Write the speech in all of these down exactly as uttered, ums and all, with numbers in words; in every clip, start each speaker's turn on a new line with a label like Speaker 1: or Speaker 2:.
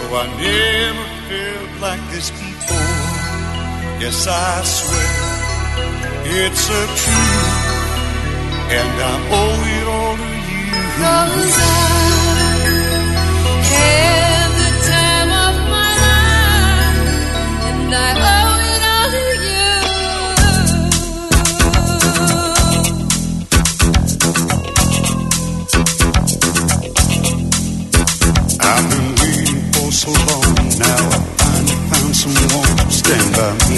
Speaker 1: I never felt like this before. Yes, I swear it's a truth, and I owe it all to you. 'Cause I had the time of my life, and I owe it all to you. I've been waiting for so long, now I finally found someone to stand by me.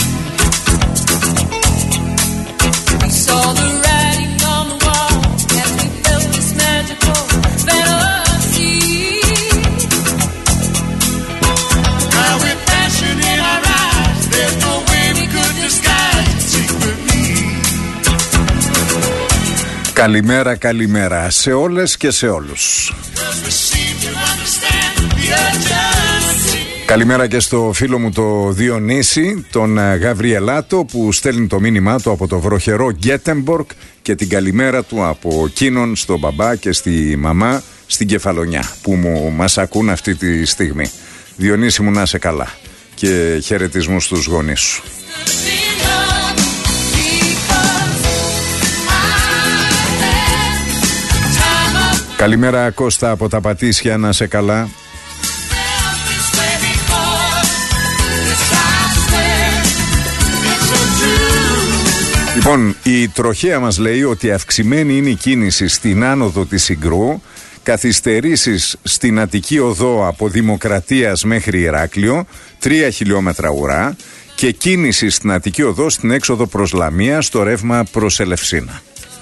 Speaker 1: We saw the writing on the wall as we felt this magical fantasy. Now with passion in our eyes, there's no way we could disguise it secretly.
Speaker 2: Καλημέρα, καλημέρα σε όλες και σε όλους. Καλημέρα και στο φίλο μου το Διονύση, τον Γαβριελάτο, που στέλνει το μήνυμά του από το βροχερό Γκέτεμπορκ, και την καλημέρα του από εκείνον στον μπαμπά και στη μαμά στην Κεφαλονιά που μου μας ακούν αυτή τη στιγμή. Διονύση μου, να είσαι καλά και χαιρετισμούς στους γονείς σου. Καλημέρα Κώστα από τα Πατήσια, να είσαι καλά. Λοιπόν, η τροχέα μας λέει ότι αυξημένη είναι η κίνηση στην άνοδο της Συγκρού, καθυστερήσεις στην Αττική Οδό από Δημοκρατίας μέχρι Ηράκλειο, τρία χιλιόμετρα ουρά, και κίνηση στην Αττική Οδό στην έξοδο προς Λαμία στο ρεύμα προς Ελευσίνα.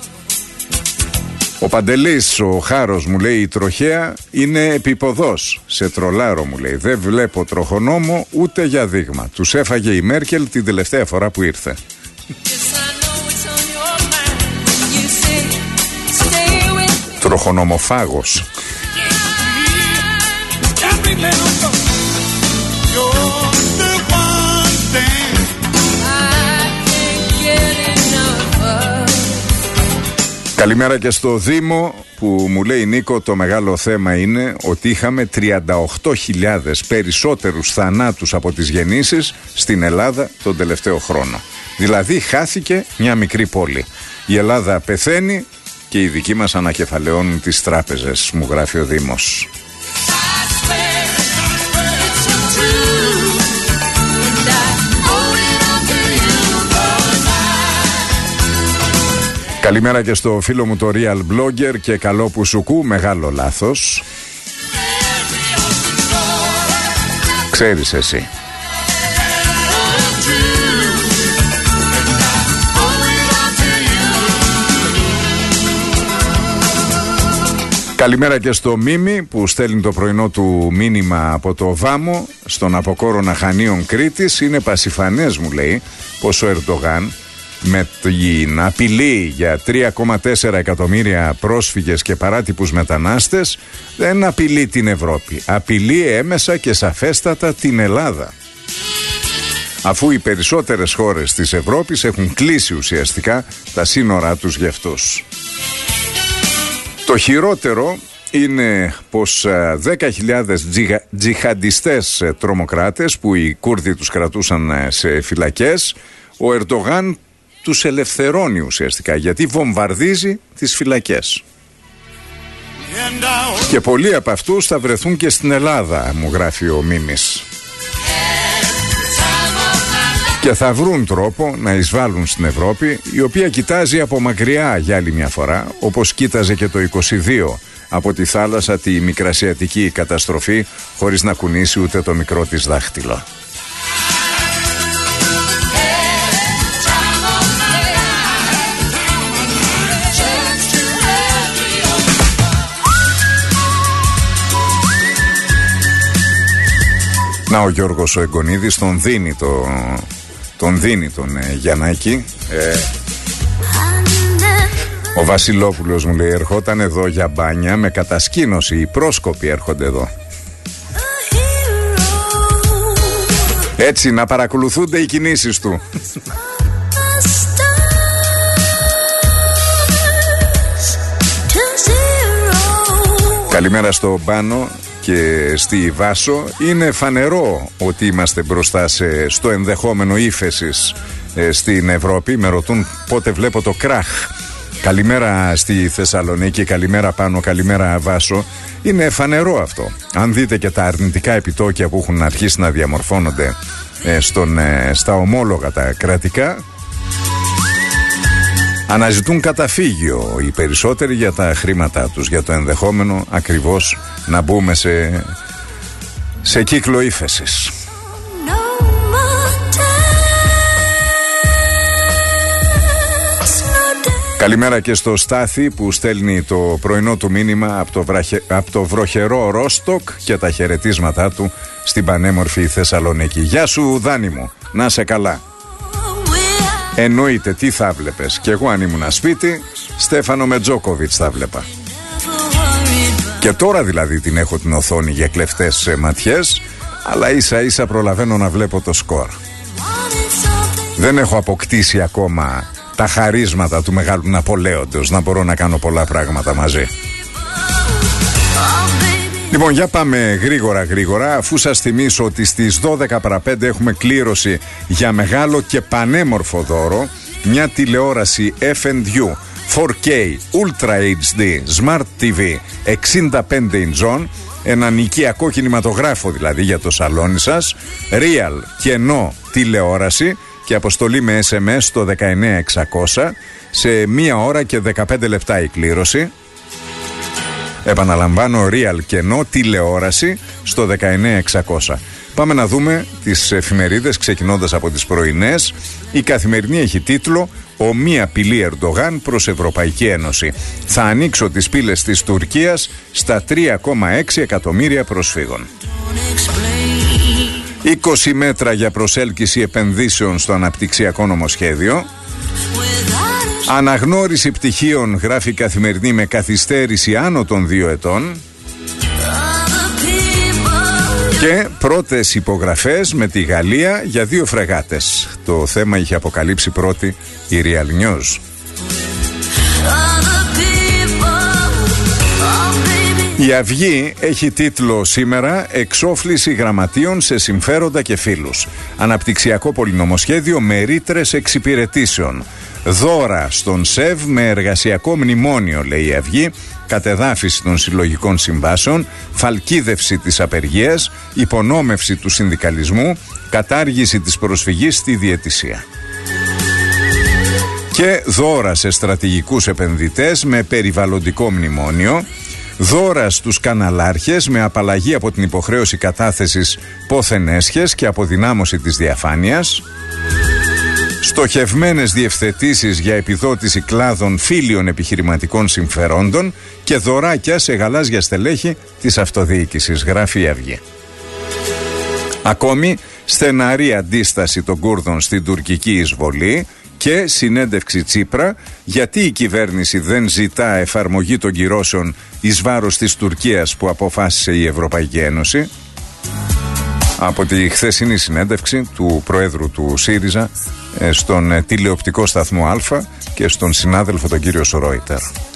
Speaker 2: Ο Παντελής, ο Χάρος, μου λέει η τροχέα είναι επιποδός. Σε τρολάρο, μου λέει. Δεν βλέπω τροχονόμο ούτε για δείγμα. Τους έφαγε η Μέρκελ την τελευταία φορά που ήρθε. Τροχονομοφάγος. Καλημέρα και στο Δήμο που μου λέει Νίκο, το μεγάλο θέμα είναι ότι είχαμε τριάντα οκτώ χιλιάδες περισσότερους θανάτους από τις γεννήσεις στην Ελλάδα τον τελευταίο χρόνο. Δηλαδή χάθηκε μια μικρή πόλη. Η Ελλάδα πεθαίνει και οι δικοί μας ανακεφαλαιώνουν τις τράπεζες, μου γράφει ο Δήμος. Καλημέρα και στο φίλο μου το Real Blogger και καλό που σου κου, μεγάλο λάθος. Ξέρεις εσύ. Καλημέρα και στο Μίμη που στέλνει το πρωινό του μήνυμα από το Βάμο στον Αποκόρονα Χανίων Κρήτης. Είναι πασιφανές, μου λέει, πως ο Ερντογάν με την απειλή για τρία κόμμα τέσσερα εκατομμύρια πρόσφυγες και παράτυπους μετανάστες δεν απειλεί την Ευρώπη, απειλεί έμεσα και σαφέστατα την Ελλάδα, αφού οι περισσότερες χώρες της Ευρώπης έχουν κλείσει ουσιαστικά τα σύνορά τους για αυτούς. Το χειρότερο είναι πως δέκα χιλιάδες τζιχα, τζιχαντιστές τρομοκράτες που οι Κούρδοι τους κρατούσαν σε φυλακές, ο Ερντογάν τους ελευθερώνει ουσιαστικά, γιατί βομβαρδίζει τις φυλακές. Και πολλοί από αυτούς θα βρεθούν και στην Ελλάδα, μου γράφει ο Μίμης. Και θα βρουν τρόπο να εισβάλλουν στην Ευρώπη, η οποία κοιτάζει από μακριά για άλλη μια φορά, όπως κοίταζε και το είκοσι δύο από τη θάλασσα τη μικρασιατική καταστροφή, χωρίς να κουνήσει ούτε το μικρό της δάχτυλο. Να, ο Γιώργος ο Εγκονίδης τον δίνει, το, τον, δίνει τον ε, Γιαννάκη. Ε, ο Βασιλόπουλος, μου λέει, ερχόταν εδώ για μπάνια με κατασκήνωση. Οι πρόσκοποι έρχονται εδώ. Έτσι να παρακολουθούνται οι κινήσεις του. Καλημέρα στο Μπάνο και στη Βάσο. Είναι φανερό ότι είμαστε μπροστά σε, στο ενδεχόμενο ύφεσης ε, στην Ευρώπη. Με ρωτούν πότε βλέπω το κράχ. Καλημέρα στη Θεσσαλονίκη, καλημέρα Πάνο, καλημέρα Βάσο. Είναι φανερό αυτό. Αν δείτε και τα αρνητικά επιτόκια που έχουν αρχίσει να διαμορφώνονται ε, στον, ε, στα ομόλογα τα κρατικά, αναζητούν καταφύγιο οι περισσότεροι για τα χρήματά τους, για το ενδεχόμενο ακριβώς να μπούμε σε, σε κύκλο ύφεσης. Καλημέρα και στο Στάθη που στέλνει το πρωινό του μήνυμα από το, βραχε... από το βροχερό Ρόστοκ και τα χαιρετίσματά του στην πανέμορφη Θεσσαλονίκη. Γεια σου Δάνη μου, να σε καλά. Εννοείται, τι θα βλέπες? Κι εγώ αν ήμουν σπίτι, Στέφανο με Τζόκοβιτς θα βλέπα. Και τώρα δηλαδή την έχω την οθόνη για κλεφτές ματιές, αλλά ίσα ίσα προλαβαίνω να βλέπω το σκορ. Δεν έχω αποκτήσει ακόμα τα χαρίσματα του Μεγάλου Ναπολέοντος να μπορώ να κάνω πολλά πράγματα μαζί. Λοιπόν, για πάμε γρήγορα γρήγορα, αφού σας θυμίσω ότι στις δώδεκα παρά πέντε έχουμε κλήρωση για μεγάλο και πανέμορφο δώρο, μια τηλεόραση εφ εντ γιου φορ κέι Ultra έιτς ντι Smart τι βι εξήντα πέντε ιντσών, έναν οικιακό κινηματογράφο δηλαδή για το σαλόνι σας, real κενό τηλεόραση και αποστολή με ες εμ ες στο δεκαεννέα εξακόσια, σε μία ώρα και δεκαπέντε λεπτά η κλήρωση. Επαναλαμβάνω, real κενό τηλεόραση στο δεκαεννέα εξακόσια. Πάμε να δούμε τις εφημερίδες, ξεκινώντας από τις πρωινές. Η Καθημερινή έχει τίτλο «Ομοία απειλή Ερντογάν προς Ευρωπαϊκή Ένωση. Θα ανοίξω τις πύλες της Τουρκίας στα τρία κόμμα έξι εκατομμύρια προσφύγων». είκοσι μέτρα για προσέλκυση επενδύσεων στο αναπτυξιακό νομοσχέδιο. Αναγνώριση πτυχίων, γράφει η Καθημερινή, με καθυστέρηση άνω των δύο ετών. Και πρώτες υπογραφές με τη Γαλλία για δύο φρεγάτες. Το θέμα είχε αποκαλύψει πρώτη η Real News. Η Αυγή έχει τίτλο σήμερα «Εξόφληση γραμματείων σε συμφέροντα και φίλους». Αναπτυξιακό πολυνομοσχέδιο με ρήτρες εξυπηρετήσεων. Δώρα στον ΣΕΒ με εργασιακό μνημόνιο, λέει η Αυγή, κατεδάφιση των συλλογικών συμβάσεων, φαλκίδευση της απεργίας, υπονόμευση του συνδικαλισμού, κατάργηση της προσφυγής στη διαιτησία. Και δώρα σε στρατηγικούς επενδυτές με περιβαλλοντικό μνημόνιο. Δώρα στους καναλάρχες με απαλλαγή από την υποχρέωση κατάθεσης πόθεν έσχες και αποδυνάμωση της διαφάνειας. Στοχευμένες διευθετήσεις για επιδότηση κλάδων φίλιων επιχειρηματικών συμφερόντων και δωράκια σε γαλάζια στελέχη της αυτοδιοίκησης, γράφει η Αυγή. Ακόμη, στεναρή αντίσταση των Κούρδων στην τουρκική εισβολή και συνέντευξη Τσίπρα γιατί η κυβέρνηση δεν ζητά εφαρμογή των κυρώσεων εις βάρος της Τουρκίας που αποφάσισε η Ευρωπαϊκή Ένωση. Από τη χθεσινή συνέντευξη του Προέδρου του ΣΥΡΙΖΑ στον τηλεοπτικό σταθμό Α και στον συνάδελφο τον κύριο Σορόιτερ.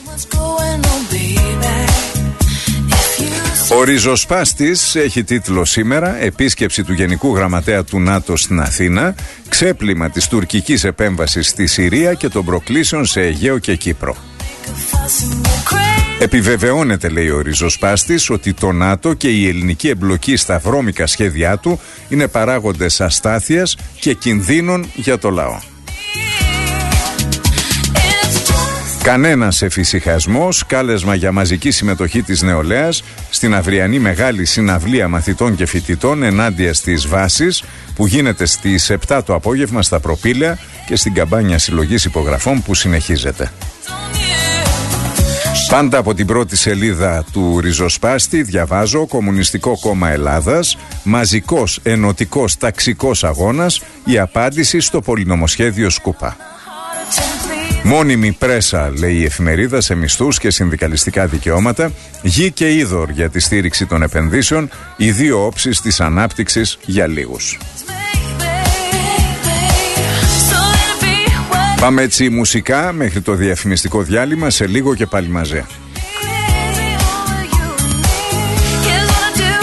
Speaker 2: Ο ριζοσπάστης έχει τίτλο σήμερα «Επίσκεψη του Γενικού Γραμματέα του ΝΑΤΟ στην Αθήνα, ξέπλυμα της τουρκικής επέμβασης στη Συρία και των προκλήσεων σε Αιγαίο και Κύπρο». Επιβεβαιώνεται, λέει ο ριζοσπάστης, ότι το ΝΑΤΟ και η ελληνική εμπλοκή στα βρώμικα σχέδιά του είναι παράγοντες αστάθειας και κινδύνων για το λαό. Κανένας εφησυχασμός, κάλεσμα για μαζική συμμετοχή της νεολαίας στην αυριανή μεγάλη συναυλία μαθητών και φοιτητών ενάντια στις βάσεις που γίνεται στις επτά το απόγευμα στα Προπήλαια και στην καμπάνια συλλογής υπογραφών που συνεχίζεται. Πάντα από την πρώτη σελίδα του ριζοσπάστη διαβάζω «Κομμουνιστικό Κόμμα Ελλάδας, μαζικός ενωτικός ταξικός αγώνας, η απάντηση στο πολυνομοσχέδιο Σκούπα». Μόνιμη πρέσα, λέει η εφημερίδα, σε μισθούς και συνδικαλιστικά δικαιώματα, γη και είδωρ για τη στήριξη των επενδύσεων, οι δύο όψεις της ανάπτυξης για λίγους. Πάμε έτσι μουσικά μέχρι το διαφημιστικό διάλειμμα, σε λίγο και πάλι μαζί.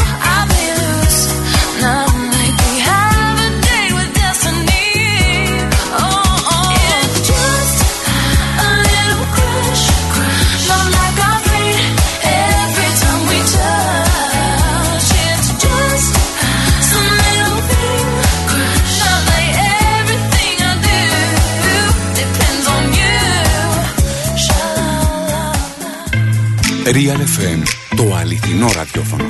Speaker 3: Real εφ εμ, το αληθινό ραδιόφωνο.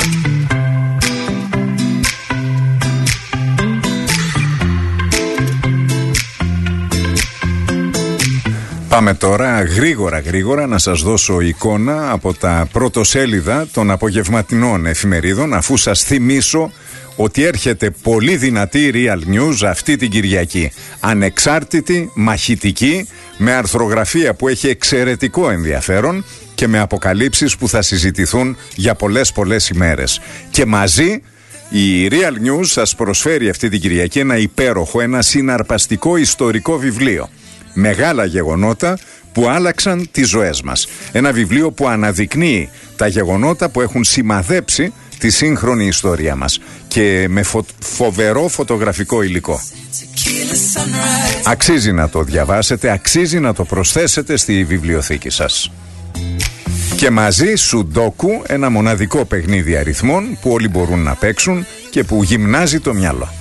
Speaker 2: Πάμε τώρα γρήγορα γρήγορα να σας δώσω εικόνα από τα πρωτοσέλιδα των απογευματινών εφημερίδων, αφού σας θυμίσω ότι έρχεται πολύ δυνατή Real News αυτή την Κυριακή. Ανεξάρτητη, μαχητική, με αρθρογραφία που έχει εξαιρετικό ενδιαφέρον και με αποκαλύψεις που θα συζητηθούν για πολλές πολλές ημέρες. Και μαζί η Real News σας προσφέρει αυτή την Κυριακή ένα υπέροχο, ένα συναρπαστικό ιστορικό βιβλίο. Μεγάλα γεγονότα που άλλαξαν τις ζωές μας. Ένα βιβλίο που αναδεικνύει τα γεγονότα που έχουν σημαδέψει τη σύγχρονη ιστορία μας και με φω... φοβερό φωτογραφικό υλικό. Αξίζει να το διαβάσετε, αξίζει να το προσθέσετε στη βιβλιοθήκη σας. Και μαζί Σουντόκου, ένα μοναδικό παιχνίδι αριθμών που όλοι μπορούν να παίξουν και που γυμνάζει το μυαλό.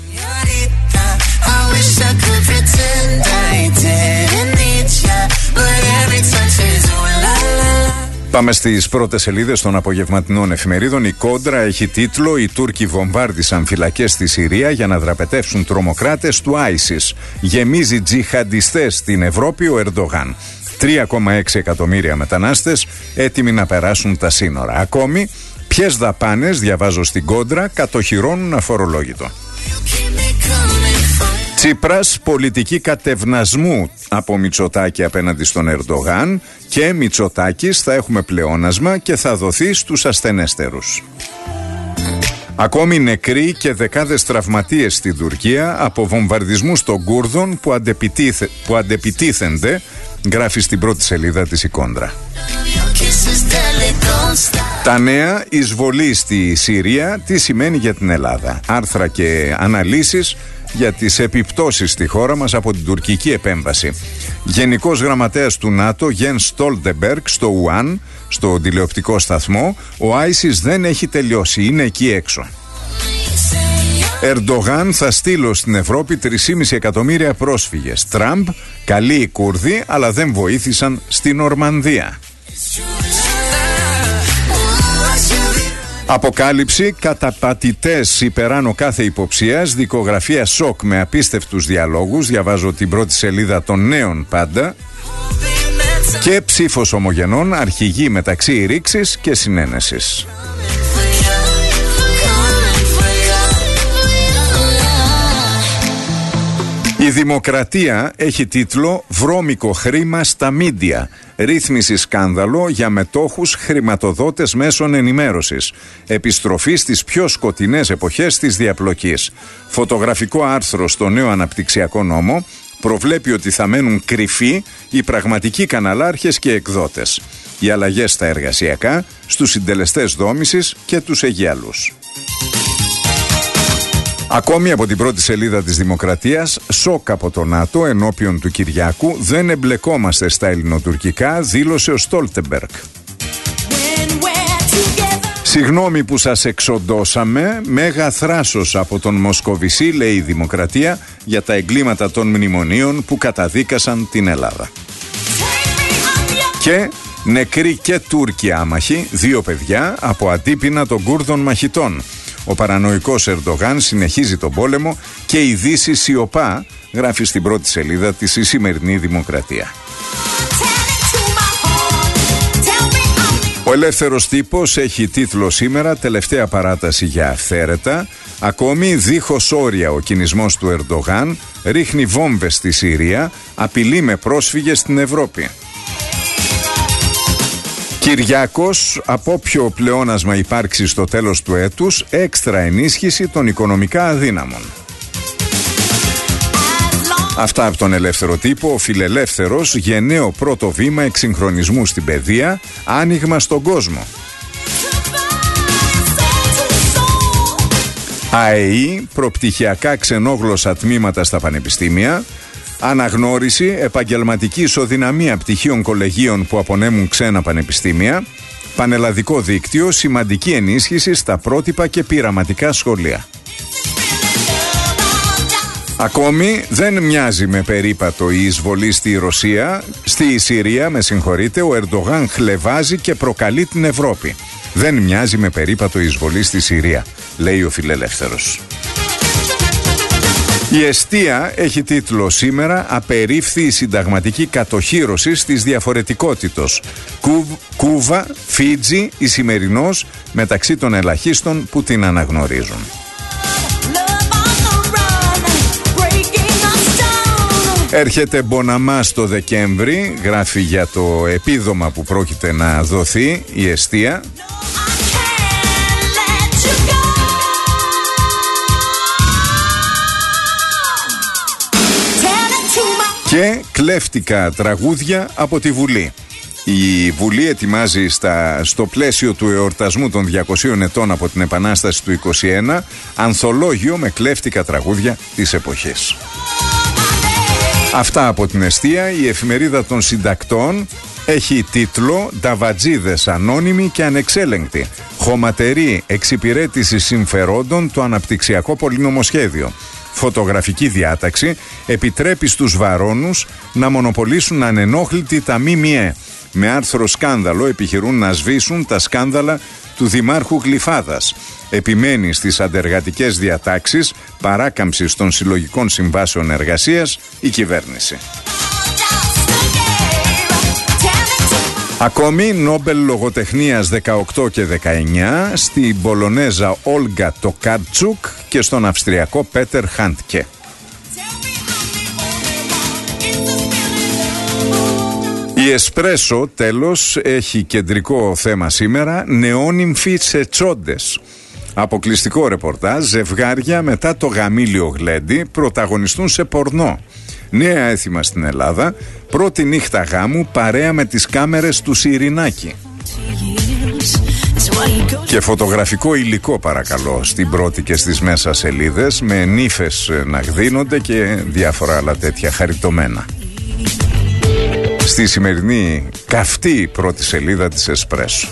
Speaker 2: Πάμε στις πρώτες σελίδες των απογευματινών εφημερίδων. Η Κόντρα έχει τίτλο «Οι Τούρκοι βομβάρδισαν φυλακές στη Συρία για να δραπετεύσουν τρομοκράτες του άισις. Γεμίζει τζιχαντιστές στην Ευρώπη ο Ερντογάν». τρία κόμμα έξι εκατομμύρια μετανάστες έτοιμοι να περάσουν τα σύνορα. Ακόμη, ποιες δαπάνες, διαβάζω στην Κόντρα, κατοχυρώνουν αφορολόγητο. Τσίπρας, πολιτική κατευνασμού από Μητσοτάκη απέναντι στον Ερντογάν, και Μητσοτάκης θα έχουμε πλεόνασμα και θα δοθεί στους ασθενέστερους. Ακόμη νεκροί και δεκάδες τραυματίες στην Τουρκία από βομβαρδισμούς των Κούρδων που, αντεπιτίθε, που αντεπιτίθενται, γράφει στην πρώτη σελίδα της η Κόντρα. Τα νέα, εισβολή στη Συρία, τι σημαίνει για την Ελλάδα. Άρθρα και αναλύσεις για τις επιπτώσεις στη χώρα μας από την τουρκική επέμβαση. Γενικός γραμματέας του ΝΑΤΟ Γιένς Στόλτεμπεργκ στο Ουάν, στο τηλεοπτικό σταθμό, ο άισις δεν έχει τελειώσει, είναι εκεί έξω. Ερντογάν, θα στείλω στην Ευρώπη τρία κόμμα πέντε εκατομμύρια πρόσφυγες. Τραμπ, καλοί οι Κούρδοι αλλά δεν βοήθησαν στη Νορμανδία. Αποκάλυψη, καταπατητές υπεράνω κάθε υποψίας, δικογραφία σοκ με απίστευτους διαλόγους, διαβάζω την πρώτη σελίδα των Νέων πάντα, και ψήφος ομογενών, αρχηγοί μεταξύ ρήξης και συνένεσης. Η Δημοκρατία έχει τίτλο «Βρώμικο χρήμα στα μίντια. Ρύθμιση σκάνδαλο για μετόχους χρηματοδότες μέσων ενημέρωσης. Επιστροφή στις πιο σκοτεινές εποχές της διαπλοκής». Φωτογραφικό άρθρο στο νέο αναπτυξιακό νόμο προβλέπει ότι θα μένουν κρυφοί οι πραγματικοί καναλάρχες και εκδότες. Οι αλλαγές στα εργασιακά, στους συντελεστές δόμησης και τους αιγιαλούς. Ακόμη από την πρώτη σελίδα της Δημοκρατίας, σοκ από το ΝΑΤΟ ενώπιον του Κυριάκου, δεν εμπλεκόμαστε στα ελληνοτουρκικά, δήλωσε ο Στόλτεμπεργκ. Συγγνώμη που σας εξοντώσαμε, μέγα θράσος από τον Μοσκοβισή, λέει η Δημοκρατία, για τα εγκλήματα των μνημονίων που καταδίκασαν την Ελλάδα. Και νεκροί και Τούρκοι άμαχοι, δύο παιδιά από αντίπεινα των Κούρδων μαχητών. Ο παρανοϊκός Ερντογάν συνεχίζει τον πόλεμο και η Δύση σιωπά, γράφει στην πρώτη σελίδα της η σημερινή Δημοκρατία. Ο Ελεύθερος Τύπος έχει τίτλο σήμερα «Τελευταία παράταση για αυθαίρετα». Ακόμη, δίχως όρια ο κινησμός του Ερντογάν, ρίχνει βόμβες στη Συρία, απειλεί με πρόσφυγες στην Ευρώπη. Κυριάκος, από όποιο πλεόνασμα υπάρξει στο τέλος του έτους, έξτρα ενίσχυση των οικονομικά αδύναμων. Αυτά από τον Ελεύθερο Τύπο. Ο Φιλελεύθερος, γενναίο πρώτο βήμα εξυγχρονισμού στην παιδεία, άνοιγμα στον κόσμο. ΑΕΗ, προπτυχιακά ξενόγλωσσα τμήματα στα πανεπιστήμια. Αναγνώριση, επαγγελματική ισοδυναμία πτυχίων κολεγίων που απονέμουν ξένα πανεπιστήμια. Πανελλαδικό δίκτυο, σημαντική ενίσχυση στα πρότυπα και πειραματικά σχολεία. Ακόμη δεν μοιάζει με περίπατο η εισβολή στη Ρωσία, στη Συρία, με συγχωρείτε, ο Ερντογάν χλευάζει και προκαλεί την Ευρώπη. Δεν μοιάζει με περίπατο η εισβολή στη Συρία, λέει ο φιλελεύθερος. Η Εστία έχει τίτλο σήμερα «Απερίφθη η συνταγματική κατοχύρωση της διαφορετικότητος. Κούβα, Φίτζι, Ισημερινός μεταξύ των ελαχίστων που την αναγνωρίζουν». Έρχεται Μποναμάς το Δεκέμβρη, γράφει για το επίδομα που πρόκειται να δοθεί η Εστία. Και κλέφτικα τραγούδια από τη Βουλή. Η Βουλή ετοιμάζει στα, στο πλαίσιο του εορτασμού των διακοσίων ετών από την Επανάσταση του είκοσι ένα ανθολόγιο με κλέφτικα τραγούδια της εποχής. Αυτά από την Εστία. Η εφημερίδα των συντακτών έχει τίτλο «Νταβατζίδες ανώνυμοι και ανεξέλεγκτοι. Χωματερή εξυπηρέτηση συμφερόντων το αναπτυξιακό πολυνομοσχέδιο». Φωτογραφική διάταξη επιτρέπει στους βαρώνους να μονοπολίσουν ανενόχλητη τα ΜΜΕ. Με άρθρο σκάνδαλο επιχειρούν να σβήσουν τα σκάνδαλα του Δημάρχου Γλυφάδας. Επιμένει στις αντεργατικές διατάξεις παράκαμψης των συλλογικών συμβάσεων εργασίας η κυβέρνηση. Ακόμη Νόμπελ Λογοτεχνίας δεκαοκτώ και δεκαεννιά στην Πολωνέζα Όλγα Τοκάρτσουκ και στον Αυστριακό Πέτερ Χάντκε. Η Εσπρέσο τέλος έχει κεντρικό θέμα σήμερα, νεόνυμφοι σε τσόντες. Αποκλειστικό ρεπορτάζ, ζευγάρια μετά το γαμήλιο γλέντι πρωταγωνιστούν σε πορνό. Νέα έθιμα στην Ελλάδα, πρώτη νύχτα γάμου παρέα με τις κάμερες του Σιρινάκη. Και φωτογραφικό υλικό παρακαλώ στην πρώτη και στις μέσα σελίδες, με νύφες να γδίνονται και διάφορα άλλα τέτοια χαριτωμένα. Στη σημερινή καυτή πρώτη σελίδα της Εσπρέσο.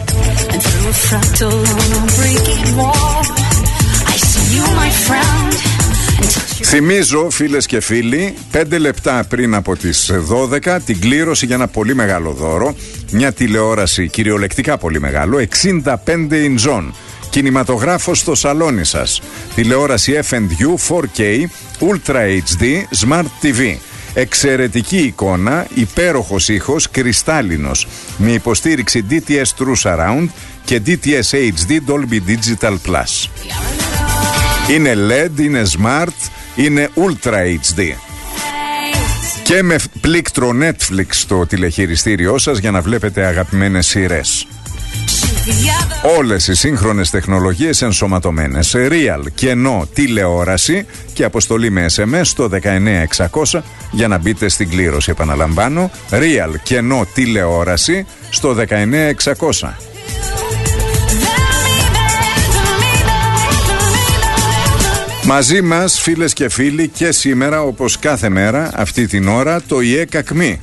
Speaker 2: Θυμίζω φίλες και φίλοι, πέντε λεπτά πριν από τις δώδεκα την κλήρωση για ένα πολύ μεγάλο δώρο. Μια τηλεόραση κυριολεκτικά πολύ μεγάλο, εξήντα πέντε ιντσών. Κινηματογράφος στο σαλόνι σας. Τηλεόραση εφ εντ γιου φορ κέι Ultra έιτς ντι Smart τι βι. Εξαιρετική εικόνα, υπέροχος ήχος, κρυστάλλινος, με υποστήριξη ντι τι ες True Surround και ντι τι ες έιτς ντι Dolby Digital Plus. Είναι ελ ι ντι, είναι Smart, είναι Ultra έιτς ντι. Και με πλήκτρο Netflix στο τηλεχειριστήριό σας για να βλέπετε αγαπημένες σειρές. Όλες οι σύγχρονες τεχνολογίες ενσωματωμένες. Real, κενό, τηλεόραση και αποστολή με ες εμ ες στο δεκαεννιά εξακόσια για να μπείτε στην κλήρωση. Επαναλαμβάνω, Real, κενό, τηλεόραση στο δεκαεννιά εξακόσια. Μαζί μας φίλες και φίλοι και σήμερα όπως κάθε μέρα αυτή την ώρα το ΙΕΚΑΚΜΗ.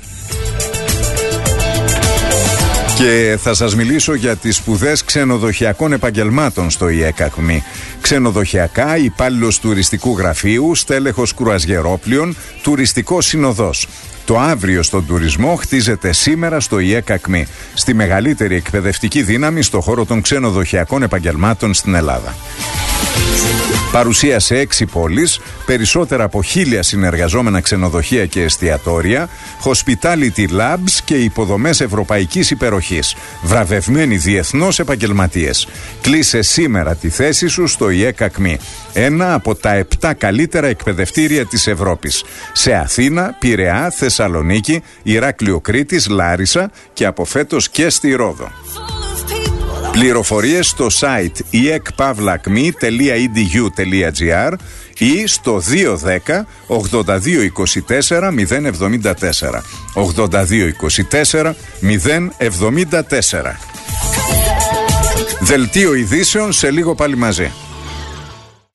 Speaker 2: Και θα σας μιλήσω για τις σπουδές ξενοδοχειακών επαγγελμάτων στο ΙΕΚΑΚΜΗ. Ξενοδοχειακά, υπάλληλος τουριστικού γραφείου, στέλεχος κρουαζιερόπλοιων, τουριστικός συνοδός. Το αύριο στον τουρισμό χτίζεται σήμερα στο ΙΕΚΑΚΜΗ, στη μεγαλύτερη εκπαιδευτική δύναμη στο χώρο των ξενοδοχειακών επαγγελμάτων στην Ελλάδα. Παρουσία σε έξι πόλεις, περισσότερα από χίλια συνεργαζόμενα ξενοδοχεία και εστιατόρια, hospitality labs και υποδομές ευρωπαϊκής υπεροχής. Βραβευμένοι διεθνώς επαγγελματίες. Κλείσε σήμερα τη θέση σου στο ΙΕΚΑΚΜΗ, ένα από τα επτά καλύτερα εκπαιδευτήρια της Ευρώπης. Σε Αθήνα, Πειραιά, Θεσσαλονίκη, Ηράκλειο Κρήτης, Λάρισα και από φέτος και στη Ρόδο. Πληροφορίες στο site ι ε κ παύλα-κμη τελεία ι ντι γιου τελεία τζι άρ ή στο δύο ένα μηδέν ογδόντα δύο είκοσι τέσσερα μηδέν εβδομήντα τέσσερα. ογδόντα δύο είκοσι τέσσερα μηδέν εβδομήντα τέσσερα. Δελτίο ειδήσεων σε λίγο πάλι μαζί.